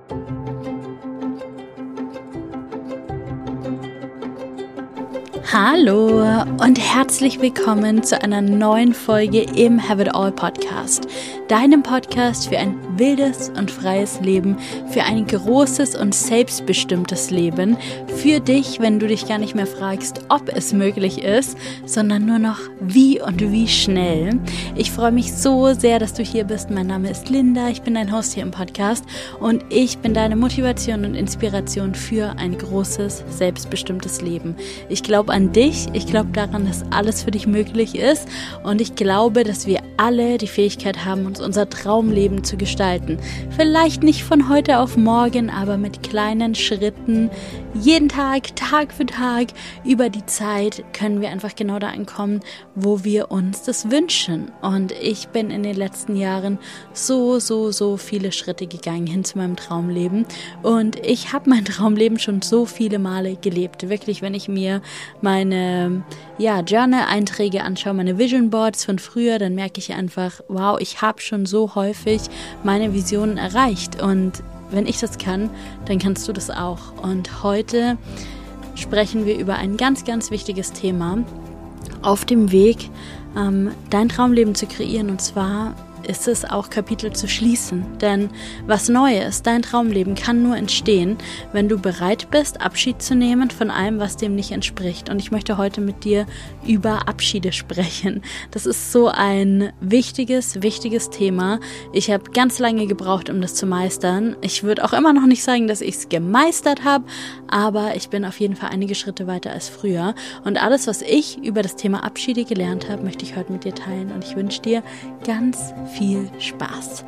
Hallo und herzlich willkommen zu einer neuen Folge im Have It All Podcast, deinem Podcast für ein wildes und freies Leben, für ein großes und selbstbestimmtes Leben, für dich, wenn du dich gar nicht mehr fragst, ob es möglich ist, sondern nur noch wie und wie schnell. Ich freue mich so sehr, dass du hier bist. Mein Name ist Linda, ich bin dein Host hier im Podcast und ich bin deine Motivation und Inspiration für ein großes, selbstbestimmtes Leben. Ich glaube an dich, ich glaube daran, dass alles für dich möglich ist und ich glaube, dass wir alle die Fähigkeit haben, uns unser Traumleben zu gestalten. Vielleicht nicht von heute auf morgen, aber mit kleinen Schritten, jeden Tag, Tag für Tag, über die Zeit können wir einfach genau da ankommen, wo wir uns das wünschen. Und ich bin in den letzten Jahren so viele Schritte gegangen hin zu meinem Traumleben und ich habe mein Traumleben schon so viele Male gelebt. Wirklich, wenn ich mir meine Journal-Einträge anschaue, meine Vision Boards von früher, dann merke ich einfach, wow, ich habe schon so häufig meine Visionen erreicht und wenn ich das kann, dann kannst du das auch. Und heute sprechen wir über ein ganz, ganz wichtiges Thema auf dem Weg, dein Traumleben zu kreieren. Und zwar ist es auch Kapitel zu schließen. Denn was Neues, dein Traumleben kann nur entstehen, wenn du bereit bist, Abschied zu nehmen von allem, was dem nicht entspricht. Und ich möchte heute mit dir über Abschiede sprechen. Das ist so ein wichtiges Thema. Ich habe ganz lange gebraucht, um das zu meistern. Ich würde auch immer noch nicht sagen, dass ich es gemeistert habe, aber ich bin auf jeden Fall einige Schritte weiter als früher. Und alles, was ich über das Thema Abschiede gelernt habe, möchte ich heute mit dir teilen. Und ich wünsche dir ganz viel Spaß.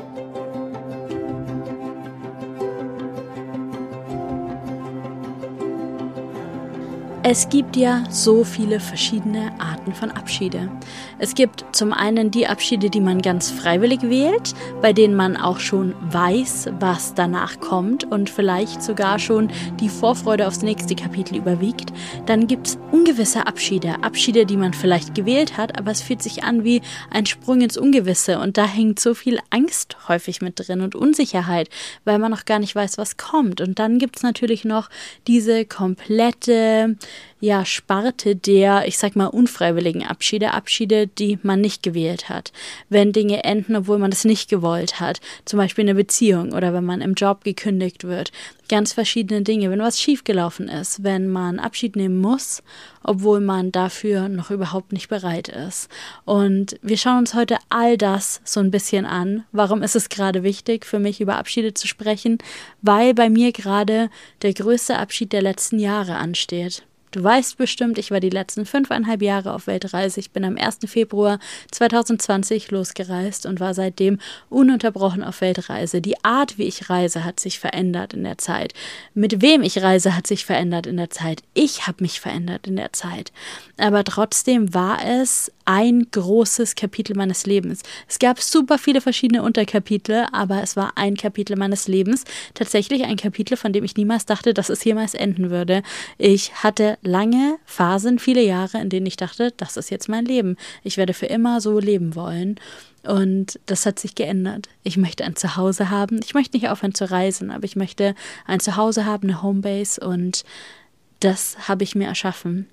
Es gibt ja so viele verschiedene Arten von Abschiede. Es gibt zum einen die Abschiede, die man ganz freiwillig wählt, bei denen man auch schon weiß, was danach kommt und vielleicht sogar schon die Vorfreude aufs nächste Kapitel überwiegt. Dann gibt es ungewisse Abschiede, die man vielleicht gewählt hat, aber es fühlt sich an wie ein Sprung ins Ungewisse und da hängt so viel Angst häufig mit drin und Unsicherheit, weil man noch gar nicht weiß, was kommt. Und dann gibt es natürlich noch diese komplette Sparte der, ich sag mal, unfreiwilligen Abschiede, die man nicht gewählt hat. Wenn Dinge enden, obwohl man es nicht gewollt hat, zum Beispiel in einer Beziehung oder wenn man im Job gekündigt wird, ganz verschiedene Dinge, wenn was schiefgelaufen ist, wenn man Abschied nehmen muss, obwohl man dafür noch überhaupt nicht bereit ist. Und wir schauen uns heute all das so ein bisschen an. Warum ist es gerade wichtig für mich, über Abschiede zu sprechen? Weil bei mir gerade der größte Abschied der letzten Jahre ansteht. Du weißt bestimmt, ich war die letzten 5,5 Jahre auf Weltreise. Ich bin am 1. Februar 2020 losgereist und war seitdem ununterbrochen auf Weltreise. Die Art, wie ich reise, hat sich verändert in der Zeit. Mit wem ich reise, hat sich verändert in der Zeit. Ich habe mich verändert in der Zeit. Aber trotzdem war es ein großes Kapitel meines Lebens. Es gab super viele verschiedene Unterkapitel, aber es war ein Kapitel meines Lebens. Tatsächlich ein Kapitel, von dem ich niemals dachte, dass es jemals enden würde. Ich hatte lange Phasen, viele Jahre, in denen ich dachte, das ist jetzt mein Leben. Ich werde für immer so leben wollen. Und das hat sich geändert. Ich möchte ein Zuhause haben. Ich möchte nicht aufhören zu reisen, aber ich möchte ein Zuhause haben, eine Homebase und das habe ich mir erschaffen.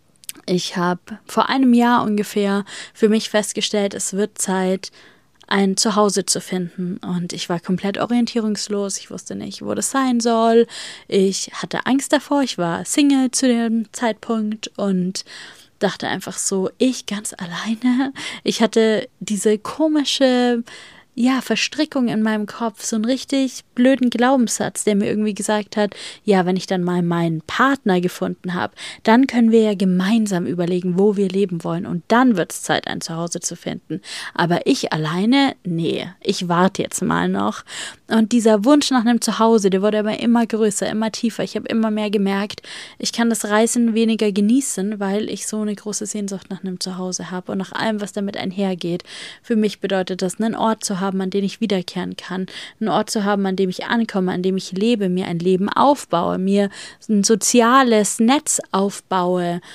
Ich habe vor einem Jahr ungefähr für mich festgestellt, es wird Zeit, ein Zuhause zu finden. Und ich war komplett orientierungslos. Ich wusste nicht, wo das sein soll. Ich hatte Angst davor. Ich war Single zu dem Zeitpunkt und dachte einfach so, ich ganz alleine. Ich hatte diese komische Verstrickung in meinem Kopf, so einen richtig blöden Glaubenssatz, der mir irgendwie gesagt hat, ja, wenn ich dann mal meinen Partner gefunden habe, dann können wir ja gemeinsam überlegen, wo wir leben wollen und dann wird es Zeit, ein Zuhause zu finden. Aber ich alleine, nee, ich warte jetzt mal noch. Und dieser Wunsch nach einem Zuhause, der wurde aber immer größer, immer tiefer. Ich habe immer mehr gemerkt, ich kann das Reisen weniger genießen, weil ich so eine große Sehnsucht nach einem Zuhause habe und nach allem, was damit einhergeht. Für mich bedeutet das, einen Ort zu haben, an den ich wiederkehren kann, einen Ort zu haben, an dem ich ankomme, an dem ich lebe, mir ein Leben aufbaue, mir ein soziales Netz aufbaue,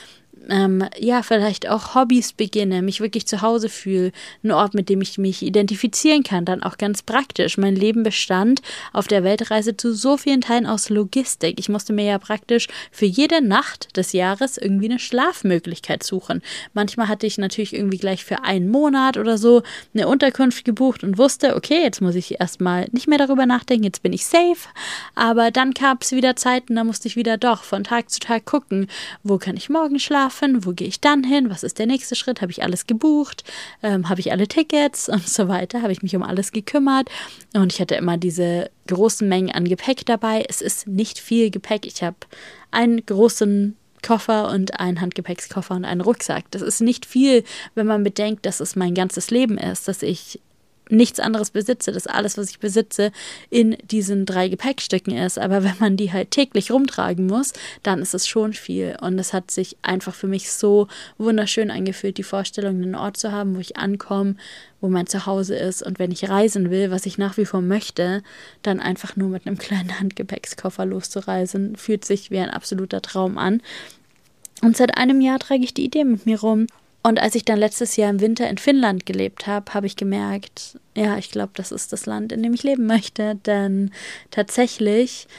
vielleicht auch Hobbys beginne, mich wirklich zu Hause fühle, ein Ort, mit dem ich mich identifizieren kann, dann auch ganz praktisch. Mein Leben bestand auf der Weltreise zu so vielen Teilen aus Logistik. Ich musste mir ja praktisch für jede Nacht des Jahres irgendwie eine Schlafmöglichkeit suchen. Manchmal hatte ich natürlich irgendwie gleich für einen Monat oder so eine Unterkunft gebucht und wusste, okay, jetzt muss ich erstmal nicht mehr darüber nachdenken, jetzt bin ich safe. Aber dann gab es wieder Zeiten, da musste ich wieder doch von Tag zu Tag gucken, wo kann ich morgen schlafen, wo gehe ich dann hin, was ist der nächste Schritt, habe ich alles gebucht, habe ich alle Tickets und so weiter, habe ich mich um alles gekümmert und ich hatte immer diese großen Mengen an Gepäck dabei. Es ist nicht viel Gepäck, ich habe einen großen Koffer und einen Handgepäckskoffer und einen Rucksack. Das ist nicht viel, wenn man bedenkt, dass es mein ganzes Leben ist, dass ich nichts anderes besitze, dass alles, was ich besitze, in diesen 3 Gepäckstücken ist. Aber wenn man die halt täglich rumtragen muss, dann ist es schon viel. Und es hat sich einfach für mich so wunderschön angefühlt, die Vorstellung, einen Ort zu haben, wo ich ankomme, wo mein Zuhause ist. Und wenn ich reisen will, was ich nach wie vor möchte, dann einfach nur mit einem kleinen Handgepäckskoffer loszureisen, fühlt sich wie ein absoluter Traum an. Und seit einem Jahr trage ich die Idee mit mir rum. Und als ich dann letztes Jahr im Winter in Finnland gelebt habe, habe ich gemerkt, ja, ich glaube, das ist das Land, in dem ich leben möchte. Denn tatsächlich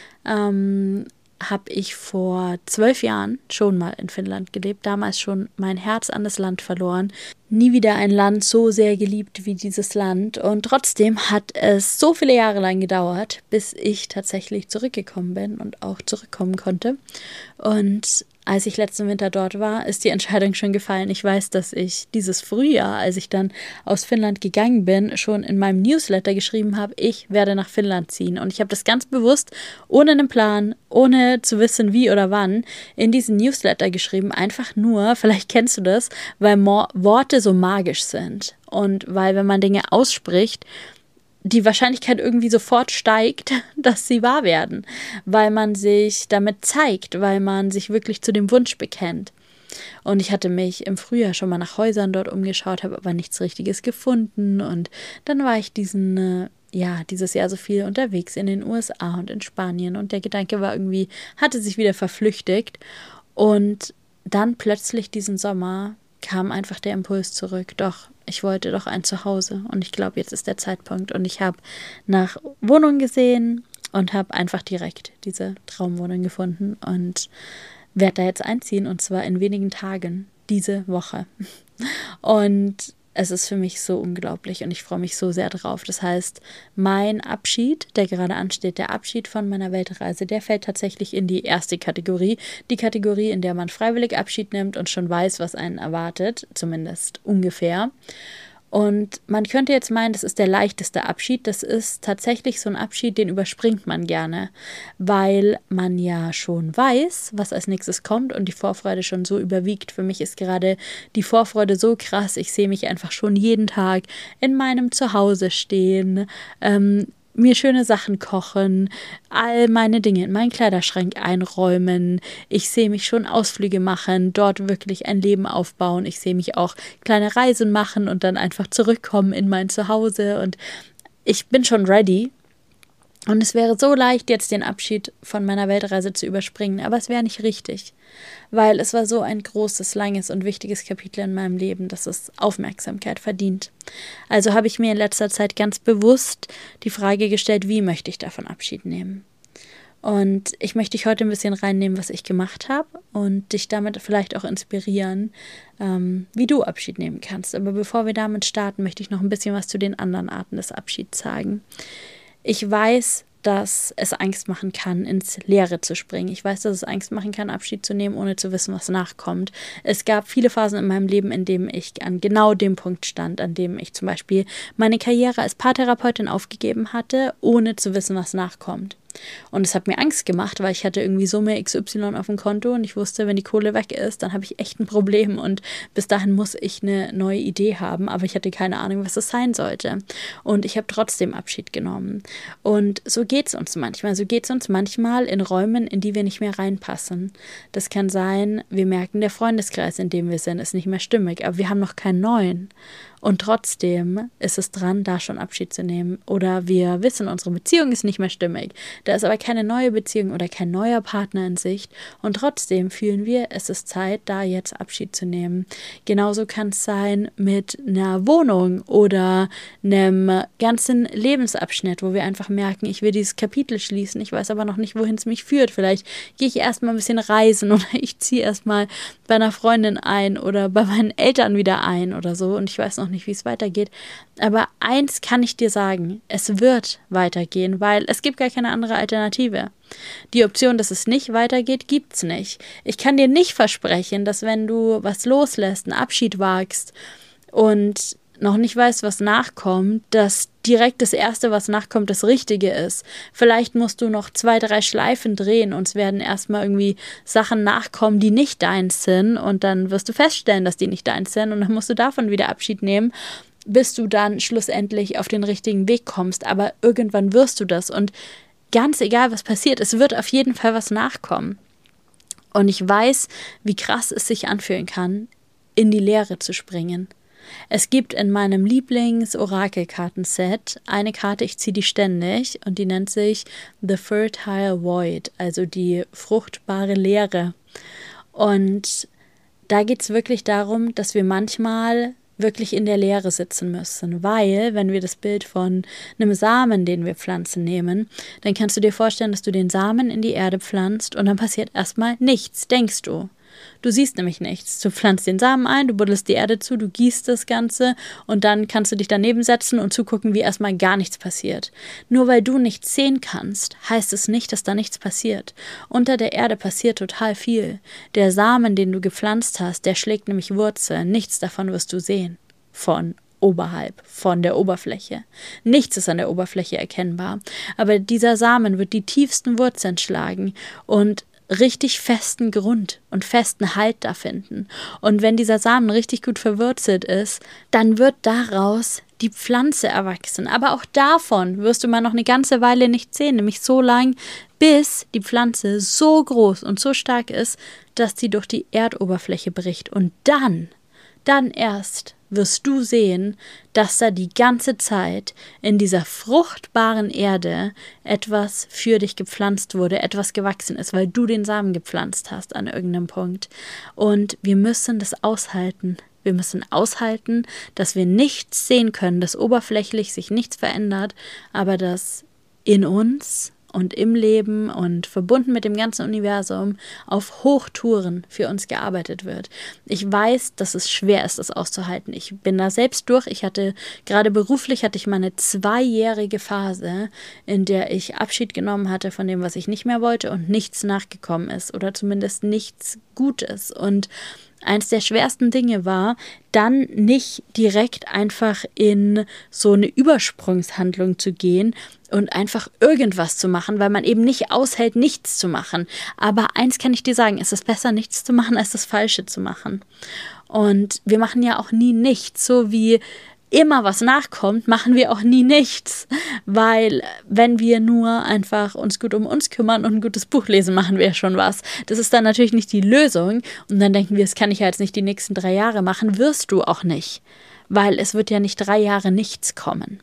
habe ich vor 12 Jahren schon mal in Finnland gelebt, damals schon mein Herz an das Land verloren. Nie wieder ein Land so sehr geliebt wie dieses Land. Und trotzdem hat es so viele Jahre lang gedauert, bis ich tatsächlich zurückgekommen bin und auch zurückkommen konnte. Und als ich letzten Winter dort war, ist die Entscheidung schon gefallen. Ich weiß, dass ich dieses Frühjahr, als ich dann aus Finnland gegangen bin, schon in meinem Newsletter geschrieben habe, ich werde nach Finnland ziehen. Und ich habe das ganz bewusst, ohne einen Plan, ohne zu wissen, wie oder wann, in diesen Newsletter geschrieben. Einfach nur, vielleicht kennst du das, weil Worte so magisch sind. Und weil, wenn man Dinge ausspricht, die Wahrscheinlichkeit irgendwie sofort steigt, dass sie wahr werden, weil man sich damit zeigt, weil man sich wirklich zu dem Wunsch bekennt. Und ich hatte mich im Frühjahr schon mal nach Häusern dort umgeschaut, habe aber nichts Richtiges gefunden. Und dann war ich dieses Jahr so viel unterwegs in den USA und in Spanien. Und der Gedanke war irgendwie, hatte sich wieder verflüchtigt. Und dann plötzlich diesen Sommer kam einfach der Impuls zurück, doch, ich wollte doch ein Zuhause und ich glaube, jetzt ist der Zeitpunkt und ich habe nach Wohnungen gesehen und habe einfach direkt diese Traumwohnung gefunden und werde da jetzt einziehen und zwar in wenigen Tagen, diese Woche. Und es ist für mich so unglaublich und ich freue mich so sehr drauf. Das heißt, mein Abschied, der gerade ansteht, der Abschied von meiner Weltreise, der fällt tatsächlich in die erste Kategorie. Die Kategorie, in der man freiwillig Abschied nimmt und schon weiß, was einen erwartet, zumindest ungefähr. Und man könnte jetzt meinen, das ist der leichteste Abschied. Das ist tatsächlich so ein Abschied, den überspringt man gerne, weil man ja schon weiß, was als nächstes kommt und die Vorfreude schon so überwiegt. Für mich ist gerade die Vorfreude so krass. Ich sehe mich einfach schon jeden Tag in meinem Zuhause stehen, mir schöne Sachen kochen, all meine Dinge in meinen Kleiderschrank einräumen. Ich sehe mich schon Ausflüge machen, dort wirklich ein Leben aufbauen. Ich sehe mich auch kleine Reisen machen und dann einfach zurückkommen in mein Zuhause. Und ich bin schon ready. Und es wäre so leicht, jetzt den Abschied von meiner Weltreise zu überspringen, aber es wäre nicht richtig, weil es war so ein großes, langes und wichtiges Kapitel in meinem Leben, dass es Aufmerksamkeit verdient. Also habe ich mir in letzter Zeit ganz bewusst die Frage gestellt, wie möchte ich davon Abschied nehmen? Und ich möchte dich heute ein bisschen reinnehmen, was ich gemacht habe und dich damit vielleicht auch inspirieren, wie du Abschied nehmen kannst. Aber bevor wir damit starten, möchte ich noch ein bisschen was zu den anderen Arten des Abschieds sagen. Ich weiß, dass es Angst machen kann, ins Leere zu springen. Ich weiß, dass es Angst machen kann, Abschied zu nehmen, ohne zu wissen, was nachkommt. Es gab viele Phasen in meinem Leben, in denen ich an genau dem Punkt stand, an dem ich zum Beispiel meine Karriere als Paartherapeutin aufgegeben hatte, ohne zu wissen, was nachkommt. Und es hat mir Angst gemacht, weil ich hatte irgendwie Summe XY auf dem Konto und ich wusste, wenn die Kohle weg ist, dann habe ich echt ein Problem und bis dahin muss ich eine neue Idee haben, aber ich hatte keine Ahnung, was es sein sollte. Und ich habe trotzdem Abschied genommen. Und so geht es uns manchmal. So geht es uns manchmal in Räumen, in die wir nicht mehr reinpassen. Das kann sein, wir merken, der Freundeskreis, in dem wir sind, ist nicht mehr stimmig, aber wir haben noch keinen neuen. Und trotzdem ist es dran, da schon Abschied zu nehmen. Oder wir wissen, unsere Beziehung ist nicht mehr stimmig. Da ist aber keine neue Beziehung oder kein neuer Partner in Sicht. Und trotzdem fühlen wir, es ist Zeit, da jetzt Abschied zu nehmen. Genauso kann es sein mit einer Wohnung oder einem ganzen Lebensabschnitt, wo wir einfach merken, ich will dieses Kapitel schließen. Ich weiß aber noch nicht, wohin es mich führt. Vielleicht gehe ich erstmal ein bisschen reisen oder ich ziehe erstmal bei einer Freundin ein oder bei meinen Eltern wieder ein oder so und ich weiß noch nicht, wie es weitergeht. Aber eins kann ich dir sagen, es wird weitergehen, weil es gibt gar keine andere Alternative. Die Option, dass es nicht weitergeht, gibt's nicht. Ich kann dir nicht versprechen, dass wenn du was loslässt, einen Abschied wagst und noch nicht weißt, was nachkommt, dass direkt das Erste, was nachkommt, das Richtige ist. Vielleicht musst du noch 2, 3 Schleifen drehen und es werden erstmal irgendwie Sachen nachkommen, die nicht deins sind und dann wirst du feststellen, dass die nicht deins sind und dann musst du davon wieder Abschied nehmen, bis du dann schlussendlich auf den richtigen Weg kommst. Aber irgendwann wirst du das und ganz egal, was passiert, es wird auf jeden Fall was nachkommen. Und ich weiß, wie krass es sich anfühlen kann, in die Leere zu springen. Es gibt in meinem Lieblings-Orakelkartenset eine Karte, ich ziehe die ständig und die nennt sich The Fertile Void, also die fruchtbare Leere. Und da geht es wirklich darum, dass wir manchmal wirklich in der Leere sitzen müssen, weil, wenn wir das Bild von einem Samen, den wir pflanzen, nehmen, dann kannst du dir vorstellen, dass du den Samen in die Erde pflanzt und dann passiert erstmal nichts, denkst du. Du siehst nämlich nichts. Du pflanzt den Samen ein, du buddelst die Erde zu, du gießt das Ganze und dann kannst du dich daneben setzen und zugucken, wie erstmal gar nichts passiert. Nur weil du nichts sehen kannst, heißt es nicht, dass da nichts passiert. Unter der Erde passiert total viel. Der Samen, den du gepflanzt hast, der schlägt nämlich Wurzeln. Nichts davon wirst du sehen. Von der Oberfläche. Nichts ist an der Oberfläche erkennbar. Aber dieser Samen wird die tiefsten Wurzeln schlagen und richtig festen Grund und festen Halt da finden. Und wenn dieser Samen richtig gut verwurzelt ist, dann wird daraus die Pflanze erwachsen. Aber auch davon wirst du mal noch eine ganze Weile nicht sehen, nämlich so lang, bis die Pflanze so groß und so stark ist, dass sie durch die Erdoberfläche bricht. Und dann erst wirst du sehen, dass da die ganze Zeit in dieser fruchtbaren Erde etwas für dich gepflanzt wurde, etwas gewachsen ist, weil du den Samen gepflanzt hast an irgendeinem Punkt. Und wir müssen das aushalten. Wir müssen aushalten, dass wir nichts sehen können, dass oberflächlich sich nichts verändert, aber dass in uns und im Leben und verbunden mit dem ganzen Universum auf Hochtouren für uns gearbeitet wird. Ich weiß, dass es schwer ist, das auszuhalten. Ich bin da selbst durch. Gerade beruflich hatte ich mal eine 2-jährige Phase, in der ich Abschied genommen hatte von dem, was ich nicht mehr wollte und nichts nachgekommen ist oder zumindest nichts Gutes. Und eins der schwersten Dinge war, dann nicht direkt einfach in so eine Übersprungshandlung zu gehen und einfach irgendwas zu machen, weil man eben nicht aushält, nichts zu machen. Aber eins kann ich dir sagen, es ist besser, nichts zu machen, als das Falsche zu machen. Und wir machen ja auch nie nichts, so wie immer was nachkommt, machen wir auch nie nichts, weil wenn wir nur einfach uns gut um uns kümmern und ein gutes Buch lesen, machen wir ja schon was. Das ist dann natürlich nicht die Lösung und dann denken wir, das kann ich ja jetzt nicht die nächsten 3 Jahre machen, wirst du auch nicht, weil es wird ja nicht 3 Jahre nichts kommen.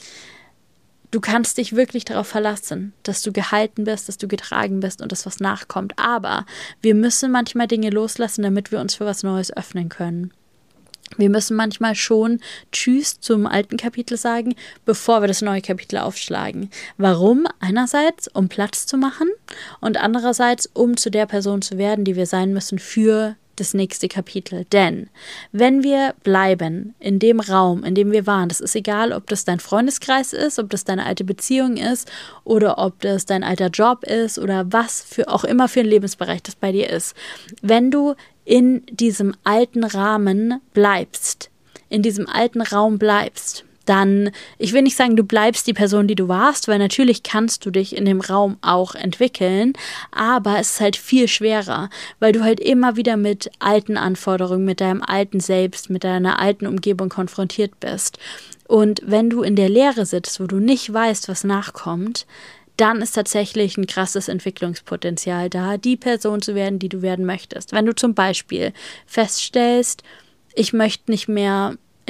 Du kannst dich wirklich darauf verlassen, dass du gehalten bist, dass du getragen bist und dass was nachkommt, aber wir müssen manchmal Dinge loslassen, damit wir uns für was Neues öffnen können. Wir müssen manchmal schon Tschüss zum alten Kapitel sagen, bevor wir das neue Kapitel aufschlagen. Warum? Einerseits, um Platz zu machen und andererseits, um zu der Person zu werden, die wir sein müssen für das nächste Kapitel. Denn wenn wir bleiben in dem Raum, in dem wir waren, das ist egal, ob das dein Freundeskreis ist, ob das deine alte Beziehung ist oder ob das dein alter Job ist oder was für auch immer für ein Lebensbereich das bei dir ist. Wenn du in diesem alten Rahmen bleibst, in diesem alten Raum bleibst, dann, ich will nicht sagen, du bleibst die Person, die du warst, weil natürlich kannst du dich in dem Raum auch entwickeln, aber es ist halt viel schwerer, weil du halt immer wieder mit alten Anforderungen, mit deinem alten Selbst, mit deiner alten Umgebung konfrontiert bist. Und wenn du in der Leere sitzt, wo du nicht weißt, was nachkommt, dann ist tatsächlich ein krasses Entwicklungspotenzial da, die Person zu werden, die du werden möchtest. Wenn du zum Beispiel feststellst, ich möchte nicht mehr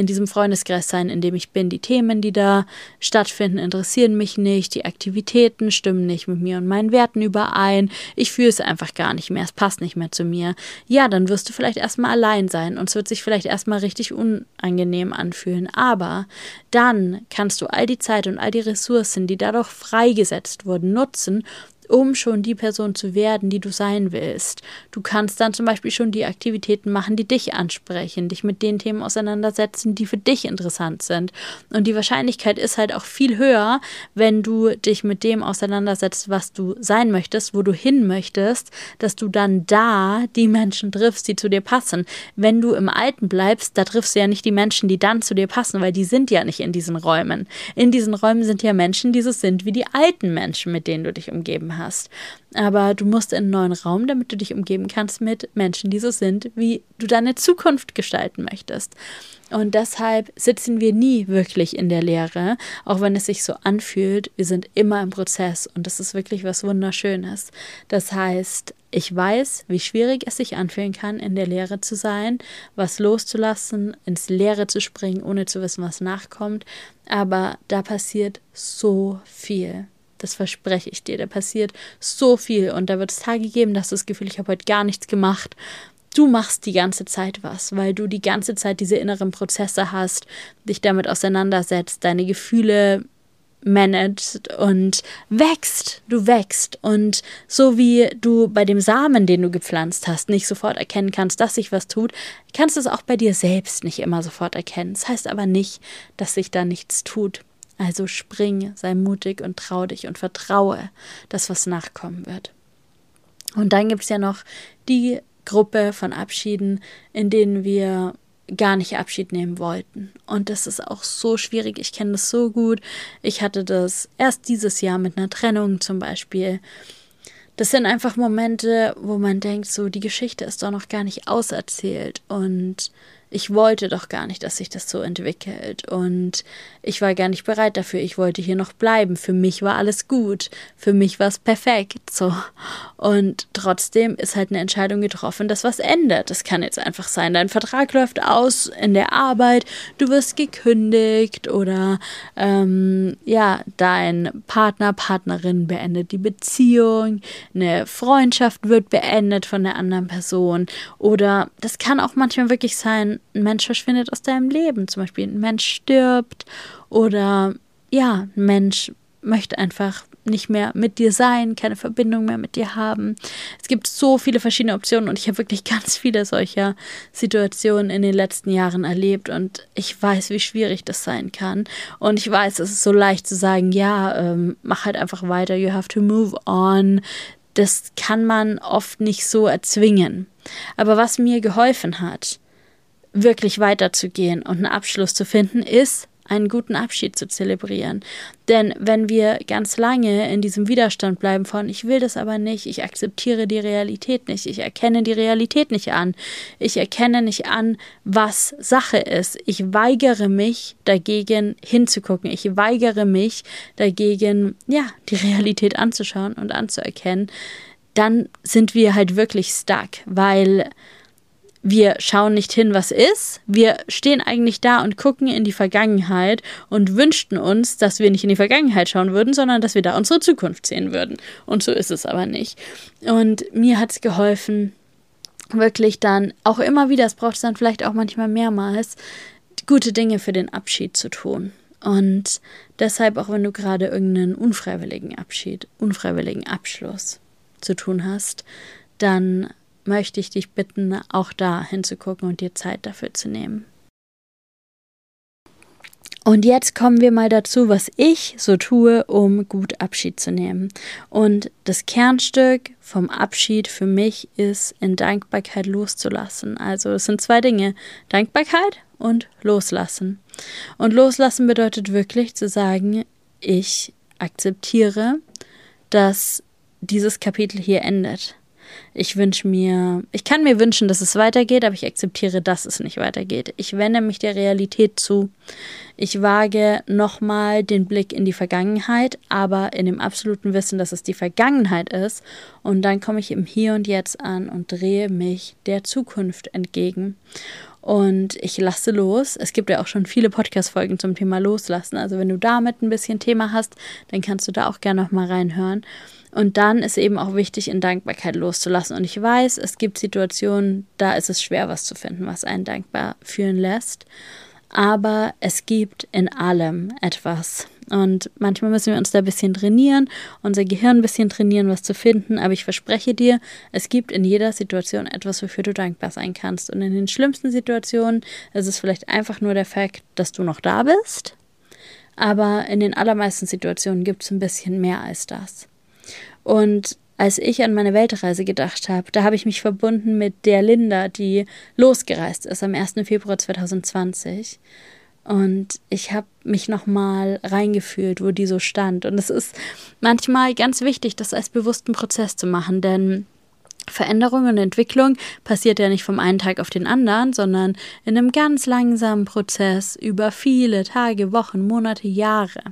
in diesem Freundeskreis sein, in dem ich bin. Die Themen, die da stattfinden, interessieren mich nicht. Die Aktivitäten stimmen nicht mit mir und meinen Werten überein. Ich fühle es einfach gar nicht mehr. Es passt nicht mehr zu mir. Ja, dann wirst du vielleicht erstmal allein sein und es wird sich vielleicht erstmal richtig unangenehm anfühlen. Aber dann kannst du all die Zeit und all die Ressourcen, die dadurch freigesetzt wurden, nutzen, um schon die Person zu werden, die du sein willst. Du kannst dann zum Beispiel schon die Aktivitäten machen, die dich ansprechen, dich mit den Themen auseinandersetzen, die für dich interessant sind. Und die Wahrscheinlichkeit ist halt auch viel höher, wenn du dich mit dem auseinandersetzt, was du sein möchtest, wo du hin möchtest, dass du dann da die Menschen triffst, die zu dir passen. Wenn du im Alten bleibst, da triffst du ja nicht die Menschen, die dann zu dir passen, weil die sind ja nicht in diesen Räumen. In diesen Räumen sind ja Menschen, die so sind wie die alten Menschen, mit denen du dich umgeben hast. Aber du musst in einen neuen Raum, damit du dich umgeben kannst mit Menschen, die so sind, wie du deine Zukunft gestalten möchtest. Und deshalb sitzen wir nie wirklich in der Leere, auch wenn es sich so anfühlt. Wir sind immer im Prozess und das ist wirklich was Wunderschönes. Das heißt, ich weiß, wie schwierig es sich anfühlen kann, in der Leere zu sein, was loszulassen, ins Leere zu springen, ohne zu wissen, was nachkommt. Aber da passiert so viel. Das verspreche ich dir, da passiert so viel und da wird es Tage geben, dass du das Gefühl, ich habe heute gar nichts gemacht. Du machst die ganze Zeit was, weil du die ganze Zeit diese inneren Prozesse hast, dich damit auseinandersetzt, deine Gefühle managst und wächst. Du wächst und so wie du bei dem Samen, den du gepflanzt hast, nicht sofort erkennen kannst, dass sich was tut, kannst du es auch bei dir selbst nicht immer sofort erkennen. Das heißt aber nicht, dass sich da nichts tut. Also spring, sei mutig und trau dich und vertraue, dass was nachkommen wird. Und dann gibt es ja noch die Gruppe von Abschieden, in denen wir gar nicht Abschied nehmen wollten. Und das ist auch so schwierig. Ich kenne das so gut. Ich hatte das erst dieses Jahr mit einer Trennung zum Beispiel. Das sind einfach Momente, wo man denkt, so die Geschichte ist doch noch gar nicht auserzählt und ich wollte doch gar nicht, dass sich das so entwickelt und ich war gar nicht bereit dafür. Ich wollte hier noch bleiben. Für mich war alles gut. Für mich war es perfekt. So. Und trotzdem ist halt eine Entscheidung getroffen, dass was ändert. Das kann jetzt einfach sein, dein Vertrag läuft aus in der Arbeit, du wirst gekündigt oder dein Partner, Partnerin beendet die Beziehung, eine Freundschaft wird beendet von der anderen Person oder das kann auch manchmal wirklich sein, ein Mensch verschwindet aus deinem Leben, zum Beispiel ein Mensch stirbt oder ja, ein Mensch möchte einfach nicht mehr mit dir sein, keine Verbindung mehr mit dir haben. Es gibt so viele verschiedene Optionen und ich habe wirklich ganz viele solcher Situationen in den letzten Jahren erlebt und ich weiß, wie schwierig das sein kann und ich weiß, es ist so leicht zu sagen, ja, mach halt einfach weiter, you have to move on. Das kann man oft nicht so erzwingen. Aber was mir geholfen hat, wirklich weiterzugehen und einen Abschluss zu finden, ist, einen guten Abschied zu zelebrieren. Denn wenn wir ganz lange in diesem Widerstand bleiben von, ich will das aber nicht, ich akzeptiere die Realität nicht, ich erkenne die Realität nicht an, ich erkenne nicht an, was Sache ist, ich weigere mich dagegen hinzugucken, ich weigere mich dagegen, die Realität anzuschauen und anzuerkennen, dann sind wir halt wirklich stuck, weil wir schauen nicht hin, was ist. Wir stehen eigentlich da und gucken in die Vergangenheit und wünschten uns, dass wir nicht in die Vergangenheit schauen würden, sondern dass wir da unsere Zukunft sehen würden. Und so ist es aber nicht. Und mir hat es geholfen, wirklich dann auch immer wieder, es braucht es dann vielleicht auch manchmal mehrmals, gute Dinge für den Abschied zu tun. Und deshalb, auch wenn du gerade irgendeinen unfreiwilligen Abschluss zu tun hast, dann möchte ich dich bitten, auch da hinzugucken und dir Zeit dafür zu nehmen. Und jetzt kommen wir mal dazu, was ich so tue, um gut Abschied zu nehmen. Und das Kernstück vom Abschied für mich ist, in Dankbarkeit loszulassen. Also es sind 2 Dinge, Dankbarkeit und Loslassen. Und Loslassen bedeutet wirklich zu sagen, ich akzeptiere, dass dieses Kapitel hier endet. Ich kann mir wünschen, dass es weitergeht, aber ich akzeptiere, dass es nicht weitergeht. Ich wende mich der Realität zu. Ich wage nochmal den Blick in die Vergangenheit, aber in dem absoluten Wissen, dass es die Vergangenheit ist. Und dann komme ich im Hier und Jetzt an und drehe mich der Zukunft entgegen. und ich lasse los. Es gibt ja auch schon viele Podcast-Folgen zum Thema Loslassen. Also wenn du damit ein bisschen Thema hast, dann kannst du da auch gerne noch mal reinhören. Und dann ist eben auch wichtig, in Dankbarkeit loszulassen. Und ich weiß, es gibt Situationen, da ist es schwer, was zu finden, was einen dankbar fühlen lässt. Aber es gibt in allem etwas. Und manchmal müssen wir uns da ein bisschen trainieren, unser Gehirn ein bisschen trainieren, was zu finden. Aber ich verspreche dir, es gibt in jeder Situation etwas, wofür du dankbar sein kannst. Und in den schlimmsten Situationen ist es vielleicht einfach nur der Fakt, dass du noch da bist. Aber in den allermeisten Situationen gibt es ein bisschen mehr als das. Und als ich an meine Weltreise gedacht habe, da habe ich mich verbunden mit der Linda, die losgereist ist am 1. Februar 2020. Und ich habe mich nochmal reingefühlt, wo die so stand. Und es ist manchmal ganz wichtig, das als bewussten Prozess zu machen, denn Veränderung und Entwicklung passiert ja nicht vom einen Tag auf den anderen, sondern in einem ganz langsamen Prozess über viele Tage, Wochen, Monate, Jahre.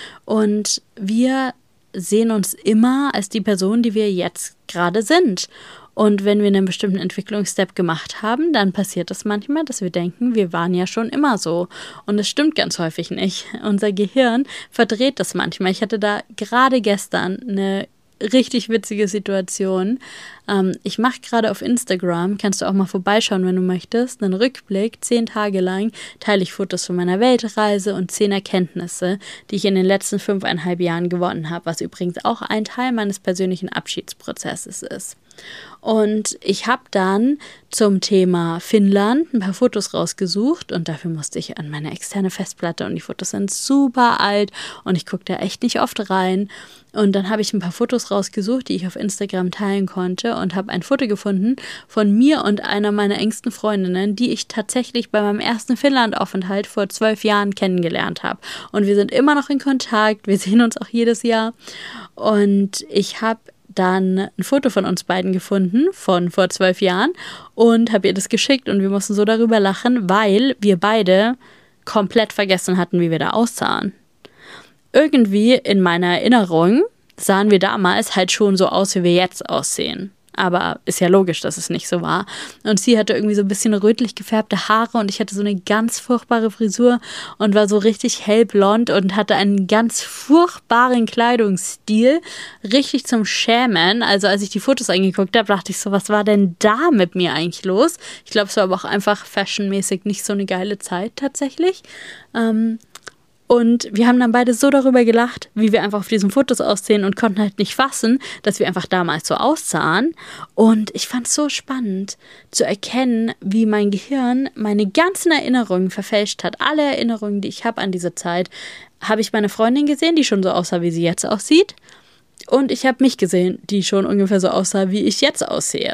Und wir sehen uns immer als die Person, die wir jetzt gerade sind. Und wenn wir einen bestimmten Entwicklungsstep gemacht haben, dann passiert es manchmal, dass wir denken, wir waren ja schon immer so. Und das stimmt ganz häufig nicht. Unser Gehirn verdreht das manchmal. Ich hatte da gerade gestern eine richtig witzige Situation. Ich mache gerade auf Instagram, kannst du auch mal vorbeischauen, wenn du möchtest, einen Rückblick, 10 Tage lang teile ich Fotos von meiner Weltreise und 10 Erkenntnisse, die ich in den letzten 5,5 Jahren gewonnen habe, was übrigens auch ein Teil meines persönlichen Abschiedsprozesses ist. Und ich habe dann zum Thema Finnland ein paar Fotos rausgesucht und dafür musste ich an meine externe Festplatte und die Fotos sind super alt und ich gucke da echt nicht oft rein. Und dann habe ich ein paar Fotos rausgesucht, die ich auf Instagram teilen konnte und habe ein Foto gefunden von mir und einer meiner engsten Freundinnen, die ich tatsächlich bei meinem ersten Finnland-Aufenthalt vor 12 Jahren kennengelernt habe. Und wir sind immer noch in Kontakt, wir sehen uns auch jedes Jahr und ich habe dann ein Foto von uns beiden gefunden, von vor 12 Jahren und habe ihr das geschickt und wir mussten so darüber lachen, weil wir beide komplett vergessen hatten, wie wir da aussahen. Irgendwie in meiner Erinnerung sahen wir damals halt schon so aus, wie wir jetzt aussehen. Aber ist ja logisch, dass es nicht so war. Und sie hatte irgendwie so ein bisschen rötlich gefärbte Haare und ich hatte so eine ganz furchtbare Frisur und war so richtig hellblond und hatte einen ganz furchtbaren Kleidungsstil, richtig zum Schämen. Also als ich die Fotos angeguckt habe, dachte ich so, was war denn da mit mir eigentlich los? Ich glaube, es war aber auch einfach fashionmäßig nicht so eine geile Zeit tatsächlich. Und wir haben dann beide so darüber gelacht, wie wir einfach auf diesen Fotos aussehen und konnten halt nicht fassen, dass wir einfach damals so aussahen. Und ich fand es so spannend zu erkennen, wie mein Gehirn meine ganzen Erinnerungen verfälscht hat. Alle Erinnerungen, die ich habe an diese Zeit, habe ich meine Freundin gesehen, die schon so aussah, wie sie jetzt aussieht. Und ich habe mich gesehen, die schon ungefähr so aussah, wie ich jetzt aussehe.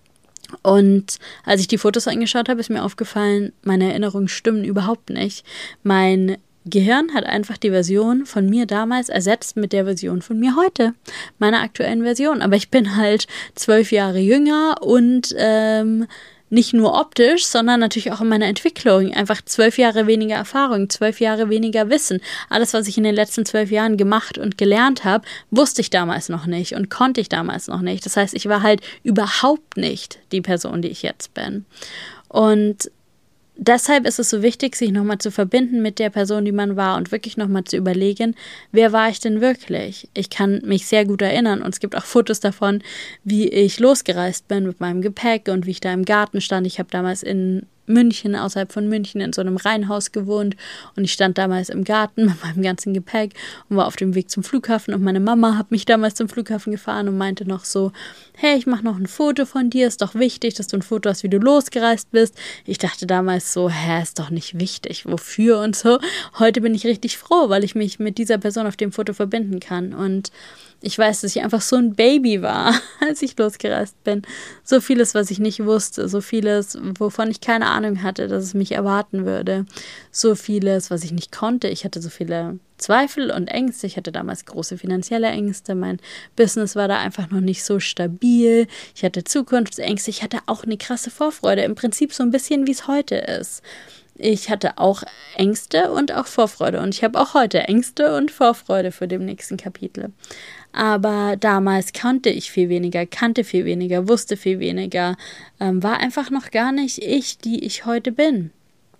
Und als ich die Fotos angeschaut habe, ist mir aufgefallen, meine Erinnerungen stimmen überhaupt nicht. Mein Gehirn hat einfach die Version von mir damals ersetzt mit der Version von mir heute, meiner aktuellen Version. Aber ich bin halt 12 Jahre jünger und nicht nur optisch, sondern natürlich auch in meiner Entwicklung. Einfach 12 Jahre weniger Erfahrung, 12 Jahre weniger Wissen. Alles, was ich in den letzten 12 Jahren gemacht und gelernt habe, wusste ich damals noch nicht und konnte ich damals noch nicht. Das heißt, ich war halt überhaupt nicht die Person, die ich jetzt bin. Und deshalb ist es so wichtig, sich nochmal zu verbinden mit der Person, die man war und wirklich nochmal zu überlegen, wer war ich denn wirklich? Ich kann mich sehr gut erinnern und es gibt auch Fotos davon, wie ich losgereist bin mit meinem Gepäck und wie ich da im Garten stand. Ich habe damals in München, außerhalb von München, in so einem Reihenhaus gewohnt und ich stand damals im Garten mit meinem ganzen Gepäck und war auf dem Weg zum Flughafen und meine Mama hat mich damals zum Flughafen gefahren und meinte noch so, hey, ich mache noch ein Foto von dir, ist doch wichtig, dass du ein Foto hast, wie du losgereist bist. Ich dachte damals so, ist doch nicht wichtig, wofür und so. Heute bin ich richtig froh, weil ich mich mit dieser Person auf dem Foto verbinden kann und ich weiß, dass ich einfach so ein Baby war, als ich losgereist bin. So vieles, was ich nicht wusste, so vieles, wovon ich keine Ahnung hatte, dass es mich erwarten würde. So vieles, was ich nicht konnte. Ich hatte so viele Zweifel und Ängste. Ich hatte damals große finanzielle Ängste. Mein Business war da einfach noch nicht so stabil. Ich hatte Zukunftsängste. Ich hatte auch eine krasse Vorfreude. Im Prinzip so ein bisschen, wie es heute ist. Ich hatte auch Ängste und auch Vorfreude. Und ich habe auch heute Ängste und Vorfreude für dem nächsten Kapitel. Aber damals kannte viel weniger, wusste viel weniger, war einfach noch gar nicht ich, die ich heute bin.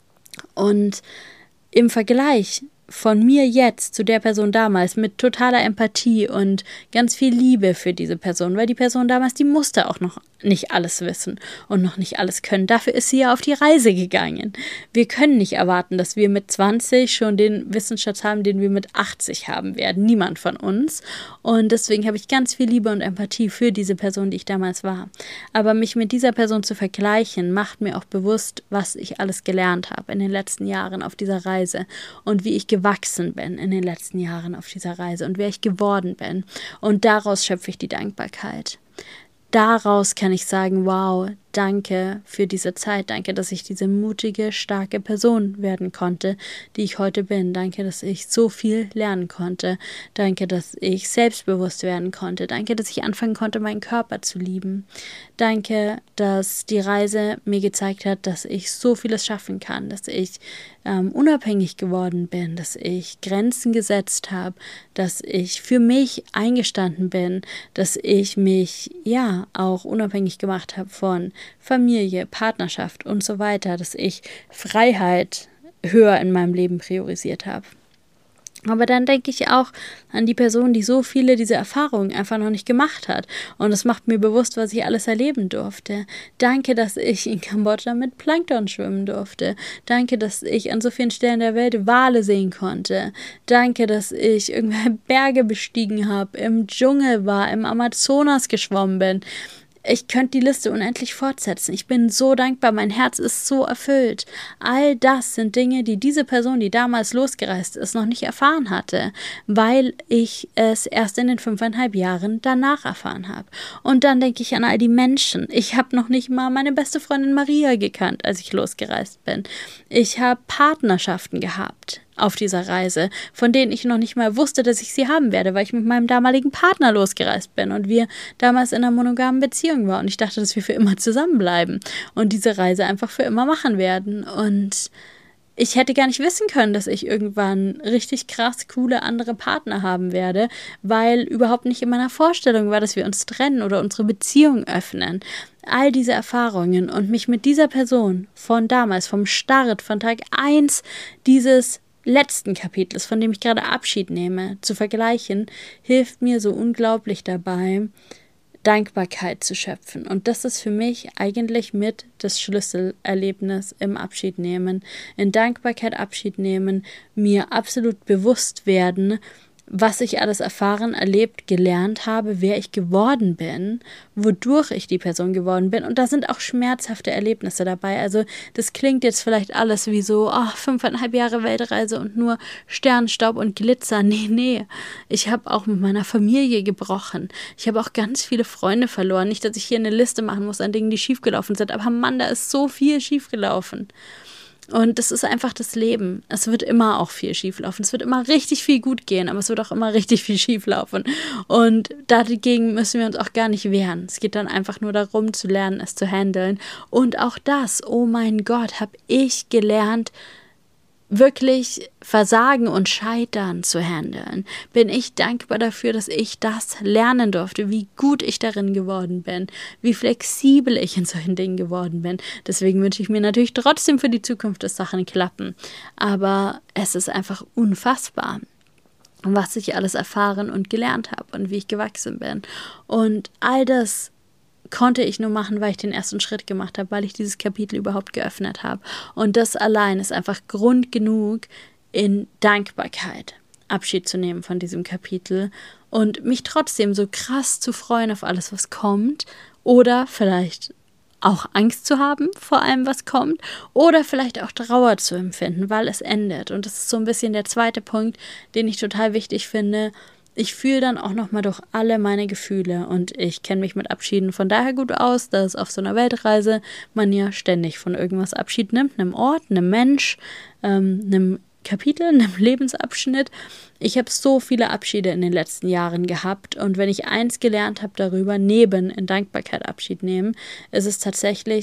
Und im Vergleich von mir jetzt zu der Person damals mit totaler Empathie und ganz viel Liebe für diese Person, weil die Person damals, die musste auch noch nicht alles wissen und noch nicht alles können. Dafür ist sie ja auf die Reise gegangen. Wir können nicht erwarten, dass wir mit 20 schon den Wissensschatz haben, den wir mit 80 haben werden. Niemand von uns. Und deswegen habe ich ganz viel Liebe und Empathie für diese Person, die ich damals war. Aber mich mit dieser Person zu vergleichen, macht mir auch bewusst, was ich alles gelernt habe in den letzten Jahren auf dieser Reise und wie ich gewachsen bin in den letzten Jahren auf dieser Reise und wer ich geworden bin. Und daraus schöpfe ich die Dankbarkeit. Daraus kann ich sagen, wow, danke für diese Zeit, danke, dass ich diese mutige, starke Person werden konnte, die ich heute bin. Danke, dass ich so viel lernen konnte. Danke, dass ich selbstbewusst werden konnte. Danke, dass ich anfangen konnte, meinen Körper zu lieben. Danke, dass die Reise mir gezeigt hat, dass ich so vieles schaffen kann, dass ich unabhängig geworden bin, dass ich Grenzen gesetzt habe, dass ich für mich eingestanden bin, dass ich mich auch unabhängig gemacht habe von Familie, Partnerschaft und so weiter, dass ich Freiheit höher in meinem Leben priorisiert habe. Aber dann denke ich auch an die Person, die so viele dieser Erfahrungen einfach noch nicht gemacht hat. Und es macht mir bewusst, was ich alles erleben durfte. Danke, dass ich in Kambodscha mit Plankton schwimmen durfte. Danke, dass ich an so vielen Stellen der Welt Wale sehen konnte. Danke, dass ich irgendwelche Berge bestiegen habe, im Dschungel war, im Amazonas geschwommen bin. Ich könnte die Liste unendlich fortsetzen. Ich bin so dankbar, mein Herz ist so erfüllt. All das sind Dinge, die diese Person, die damals losgereist ist, noch nicht erfahren hatte, weil ich es erst in den 5,5 Jahren danach erfahren habe. Und dann denke ich an all die Menschen. Ich habe noch nicht mal meine beste Freundin Maria gekannt, als ich losgereist bin. Ich habe Partnerschaften gehabt auf dieser Reise, von denen ich noch nicht mal wusste, dass ich sie haben werde, weil ich mit meinem damaligen Partner losgereist bin und wir damals in einer monogamen Beziehung waren und ich dachte, dass wir für immer zusammenbleiben und diese Reise einfach für immer machen werden. Und ich hätte gar nicht wissen können, dass ich irgendwann richtig krass coole andere Partner haben werde, weil überhaupt nicht in meiner Vorstellung war, dass wir uns trennen oder unsere Beziehung öffnen. All diese Erfahrungen und mich mit dieser Person von damals, vom Start, von Tag 1 dieses letzten Kapitels, von dem ich gerade Abschied nehme, zu vergleichen, hilft mir so unglaublich dabei, Dankbarkeit zu schöpfen. Und das ist für mich eigentlich mit das Schlüsselerlebnis im Abschied nehmen. In Dankbarkeit Abschied nehmen, mir absolut bewusst werden, was ich alles erfahren, erlebt, gelernt habe, wer ich geworden bin, wodurch ich die Person geworden bin. Und da sind auch schmerzhafte Erlebnisse dabei. Also das klingt jetzt vielleicht alles wie so, 5,5 Jahre Weltreise und nur Sternstaub und Glitzer. Nee. Ich habe auch mit meiner Familie gebrochen. Ich habe auch ganz viele Freunde verloren. Nicht, dass ich hier eine Liste machen muss an Dingen, die schiefgelaufen sind. Aber Mann, da ist so viel schiefgelaufen. Und das ist einfach das Leben. Es wird immer auch viel schieflaufen. Es wird immer richtig viel gut gehen, aber es wird auch immer richtig viel schieflaufen. Und dagegen müssen wir uns auch gar nicht wehren. Es geht dann einfach nur darum, zu lernen, es zu handeln. Und auch das, oh mein Gott, habe ich gelernt, wirklich Versagen und Scheitern zu handeln. Bin ich dankbar dafür, dass ich das lernen durfte, wie gut ich darin geworden bin, wie flexibel ich in solchen Dingen geworden bin. Deswegen wünsche ich mir natürlich trotzdem für die Zukunft, dass Sachen klappen. Aber es ist einfach unfassbar, was ich alles erfahren und gelernt habe und wie ich gewachsen bin. Und all das konnte ich nur machen, weil ich den ersten Schritt gemacht habe, weil ich dieses Kapitel überhaupt geöffnet habe. Und das allein ist einfach Grund genug, in Dankbarkeit Abschied zu nehmen von diesem Kapitel und mich trotzdem so krass zu freuen auf alles, was kommt, oder vielleicht auch Angst zu haben vor allem, was kommt, oder vielleicht auch Trauer zu empfinden, weil es endet. Und das ist so ein bisschen der zweite Punkt, den ich total wichtig finde. Ich fühle dann auch nochmal durch alle meine Gefühle und ich kenne mich mit Abschieden von daher gut aus, dass auf so einer Weltreise man ja ständig von irgendwas Abschied nimmt, einem Ort, einem Mensch, einem Kapitel, einem Lebensabschnitt. Ich habe so viele Abschiede in den letzten Jahren gehabt und wenn ich eins gelernt habe darüber, neben in Dankbarkeit Abschied nehmen, ist es tatsächlich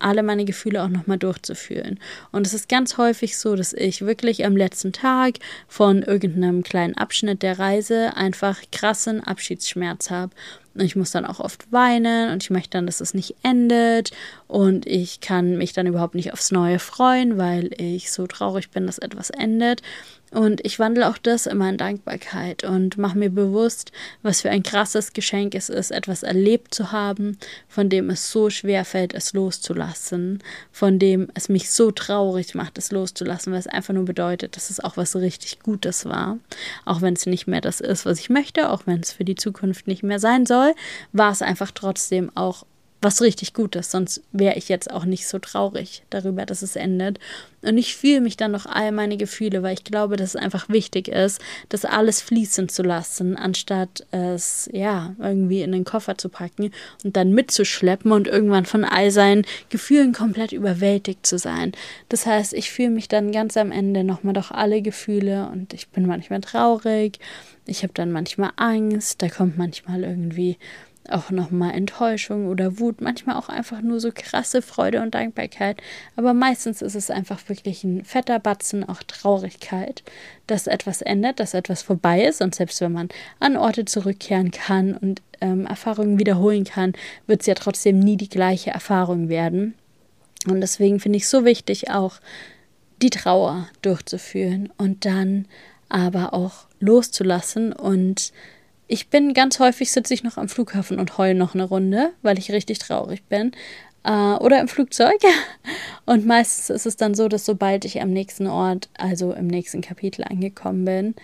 alle meine Gefühle auch nochmal durchzufühlen. Und es ist ganz häufig so, dass ich wirklich am letzten Tag von irgendeinem kleinen Abschnitt der Reise einfach krassen Abschiedsschmerz habe. Und ich muss dann auch oft weinen und ich möchte dann, dass es nicht endet und ich kann mich dann überhaupt nicht aufs Neue freuen, weil ich so traurig bin, dass etwas endet. Und ich wandle auch das immer in Dankbarkeit und mache mir bewusst, was für ein krasses Geschenk es ist, etwas erlebt zu haben, von dem es so schwer fällt, es loszulassen, von dem es mich so traurig macht, es loszulassen, weil es einfach nur bedeutet, dass es auch was richtig Gutes war. Auch wenn es nicht mehr das ist, was ich möchte, auch wenn es für die Zukunft nicht mehr sein soll, war es einfach trotzdem auch was richtig Gutes, sonst wäre ich jetzt auch nicht so traurig darüber, dass es endet. Und ich fühle mich dann noch all meine Gefühle, weil ich glaube, dass es einfach wichtig ist, das alles fließen zu lassen, anstatt es irgendwie in den Koffer zu packen und dann mitzuschleppen und irgendwann von all seinen Gefühlen komplett überwältigt zu sein. Das heißt, ich fühle mich dann ganz am Ende nochmal durch alle Gefühle und ich bin manchmal traurig, ich habe dann manchmal Angst, da kommt manchmal irgendwie auch nochmal Enttäuschung oder Wut, manchmal auch einfach nur so krasse Freude und Dankbarkeit, aber meistens ist es einfach wirklich ein fetter Batzen, auch Traurigkeit, dass etwas endet, dass etwas vorbei ist und selbst wenn man an Orte zurückkehren kann und Erfahrungen wiederholen kann, wird es ja trotzdem nie die gleiche Erfahrung werden und deswegen finde ich es so wichtig, auch die Trauer durchzuführen und dann aber auch loszulassen und ich bin ganz häufig, sitze ich noch am Flughafen und heule noch eine Runde, weil ich richtig traurig bin. Oder im Flugzeug. Und meistens ist es dann so, dass sobald ich am nächsten Ort, also im nächsten Kapitel angekommen bin,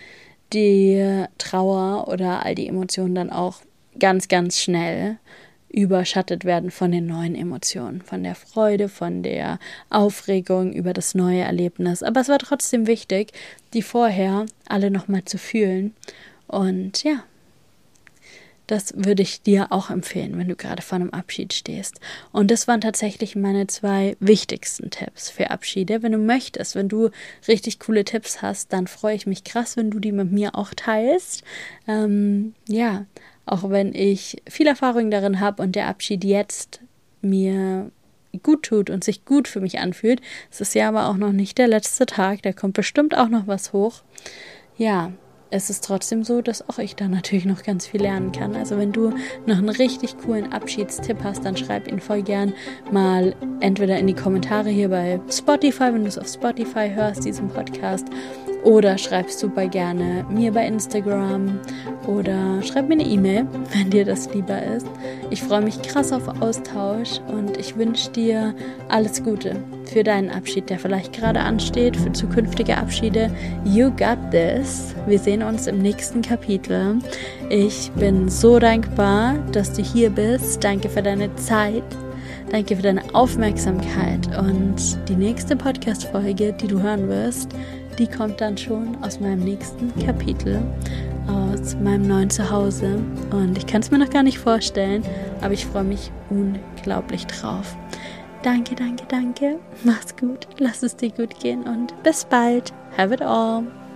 die Trauer oder all die Emotionen dann auch ganz, ganz schnell überschattet werden von den neuen Emotionen, von der Freude, von der Aufregung über das neue Erlebnis. Aber es war trotzdem wichtig, die vorher alle nochmal zu fühlen. Und ja, das würde ich dir auch empfehlen, wenn du gerade vor einem Abschied stehst. Und das waren tatsächlich meine 2 wichtigsten Tipps für Abschiede. Wenn du möchtest, wenn du richtig coole Tipps hast, dann freue ich mich krass, wenn du die mit mir auch teilst. Auch wenn ich viel Erfahrung darin habe und der Abschied jetzt mir gut tut und sich gut für mich anfühlt. Es ist ja aber auch noch nicht der letzte Tag, da kommt bestimmt auch noch was hoch. Ja, es ist trotzdem so, dass auch ich da natürlich noch ganz viel lernen kann. Also wenn du noch einen richtig coolen Abschiedstipp hast, dann schreib ihn voll gern mal entweder in die Kommentare hier bei Spotify, wenn du es auf Spotify hörst, diesen Podcast, oder schreib super gerne mir bei Instagram oder schreib mir eine E-Mail, wenn dir das lieber ist. Ich freue mich krass auf Austausch und ich wünsche dir alles Gute für deinen Abschied, der vielleicht gerade ansteht, für zukünftige Abschiede. You got this. Wir sehen uns im nächsten Kapitel. Ich bin so dankbar, dass du hier bist. Danke für deine Zeit. Danke für deine Aufmerksamkeit. Und die nächste Podcast-Folge, die du hören wirst, die kommt dann schon aus meinem nächsten Kapitel, aus meinem neuen Zuhause. Und ich kann es mir noch gar nicht vorstellen, aber ich freue mich unglaublich drauf. Danke, danke, danke. Mach's gut, lass es dir gut gehen und bis bald. Have it all.